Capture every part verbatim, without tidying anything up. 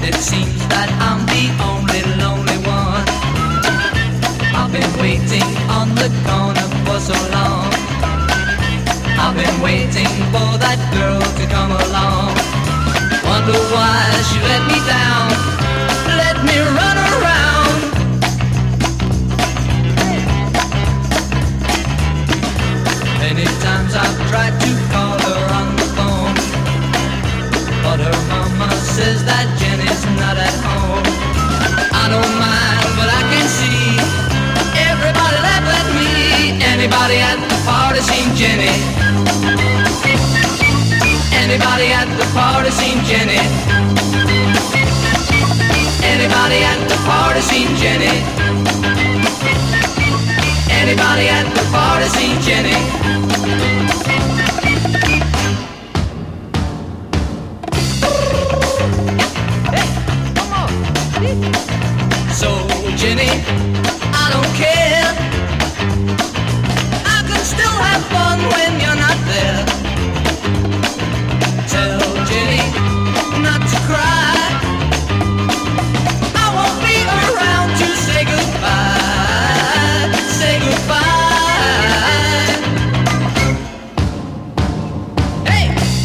it seems that I'm the only lonely one. I've been waiting on the corner for so long. I've been waiting for that girl to come along. Wonder why she let me down, let me run around. Many times I've tried to call her on the phone, but her mama says that Jenny's not at home. I don't mind, but I can see everybody laugh at me. Anybody at the party seen Jenny? Anybody at the party seen Jenny? Anybody at the party seen Jenny? Anybody at the party seen Jenny? So Jenny, I don't care, I can still have fun when you're not there. Tell Jenny not to cry, I won't be around to say goodbye, say goodbye. Hey!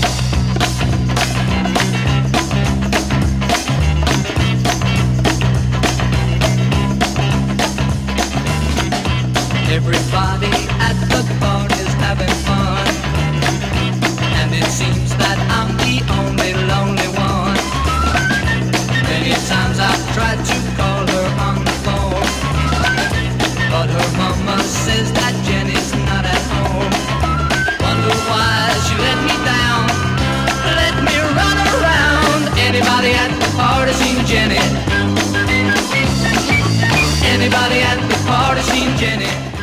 Everybody at the party's having fun, and it seems that I'm the only lonely one. Many times I've tried to call her on the phone, but her mama says that Jenny's not at home. Wonder why she let me down, let me run around. Anybody at the party seen Jenny? Anybody at the party seen Jenny?